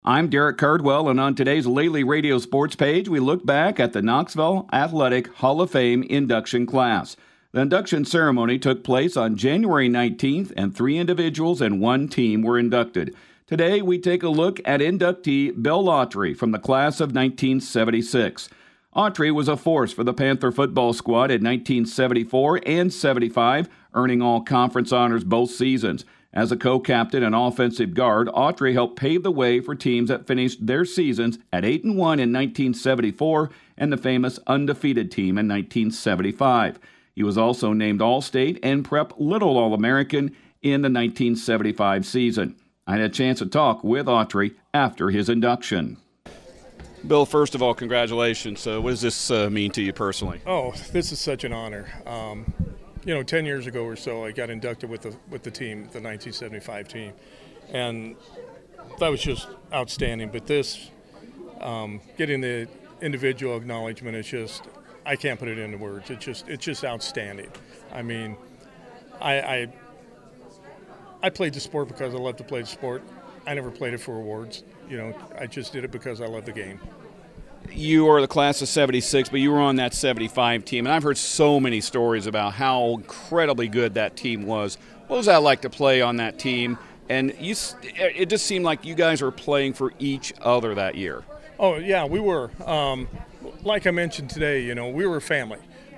I'm Derek Cardwell, and on today's Lely Radio Sports page, we look back at the Knoxville Athletic Hall of Fame induction class. The induction ceremony took place on January 19th, and 3 individuals and 1 team were inducted. Today, we take a look at inductee Bill Autry from the class of 1976. Autry was a force for the Panther football squad in 1974 and 75, earning all conference honors both seasons. As a co-captain and offensive guard, Autry helped pave the way for teams that finished their seasons at 8-1 in 1974 and the famous undefeated team in 1975. He was also named All-State and Prep Little All-American in the 1975 season. I had a chance to talk with Autry after his induction. Bill, first of all, congratulations. What does this mean to you personally? Oh, this is such an honor. 10 years ago or so, I got inducted with the team, the 1975 team, and that was just outstanding. But this, getting the individual acknowledgement is just, I can't put it into words. It's just outstanding. I mean, I played the sport because I love to play the sport. I never played it for awards. I just did it because I love the game. You are the class of 76, but you were on that 75 team, and I've heard so many stories about how incredibly good that team was. What was that like to play on that team? And it just seemed like you guys were playing for each other that year. Oh, yeah, we were. Like I mentioned today, we were a family,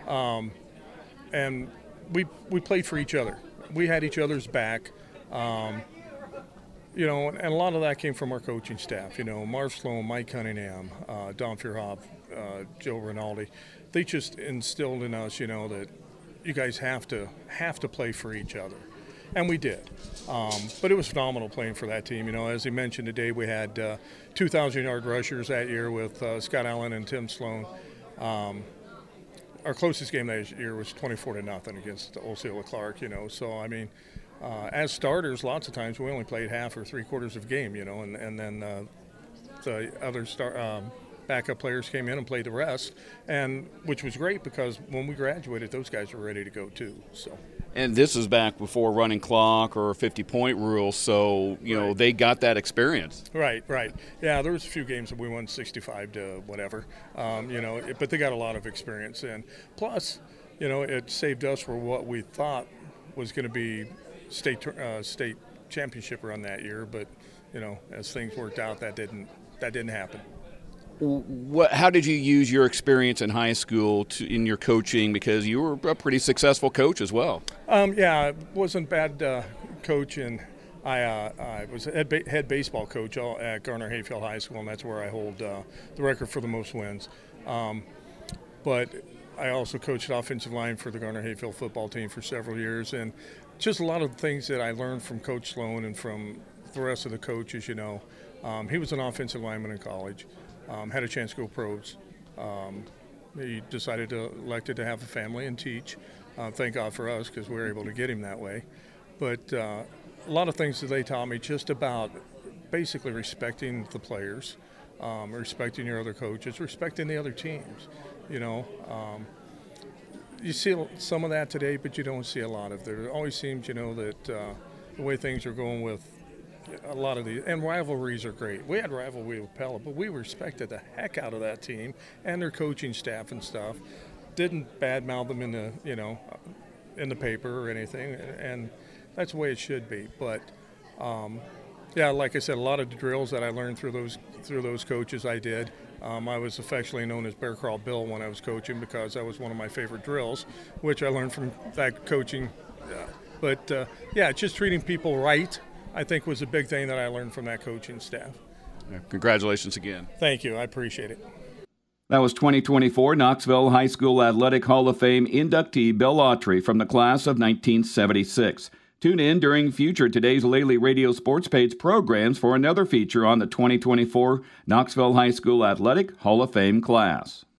and we played for each other. We had each other's back. And a lot of that came from our coaching staff. Marv Sloan, Mike Cunningham, Don Fierhoff, Joe Rinaldi. They just instilled in us, that you guys have to play for each other. And we did. But it was phenomenal playing for that team. As he mentioned today, we had 2,000-yard rushers that year with Scott Allen and Tim Sloan. Our closest game that year was 24-0 against Osceola Clark, So, I mean, as starters, lots of times we only played half or 3/4 of a game, and then the other backup players came in and played the rest, and which was great because when we graduated, those guys were ready to go too. So. And this is back before running clock or 50-point rule, so Right. They got that experience. Right. Yeah, there was a few games that we won 65 to whatever, but they got a lot of experience, and plus, it saved us for what we thought was going to be state championship run that year, but as things worked out, that didn't happen. How did you use your experience in high school in your coaching? Because you were a pretty successful coach as well. Yeah, I wasn't a bad coach, and I was head baseball coach at Garner Hayfield High School, and that's where I hold the record for the most wins. But I also coached offensive line for the Garner Hayfield football team for several years, and just a lot of things that I learned from Coach Sloan and from the rest of the coaches. He was an offensive lineman in college, had a chance to go pros. He elected to have a family and teach. Thank God for us because we were able to get him that way. But a lot of things that they taught me just about basically respecting the players, respecting your other coaches, respecting the other teams. You see some of that today, but you don't see a lot of it. It always seems, that the way things are going with a lot of these, and rivalries are great. We had rivalry with Pella, but we respected the heck out of that team and their coaching staff and stuff. Didn't badmouth them in the paper or anything, and that's the way it should be. But yeah, like I said, a lot of the drills that I learned through those coaches I did. I was affectionately known as Bear Crawl Bill when I was coaching because that was one of my favorite drills, which I learned from that coaching. But just treating people right, I think, was a big thing that I learned from that coaching staff. Congratulations again. Thank you. I appreciate it. That was 2024 Knoxville High School Athletic Hall of Fame inductee Bill Autry from the class of 1976. Tune in during future Today's Lely Radio Sports Page programs for another feature on the 2024 Knoxville High School Athletic Hall of Fame class.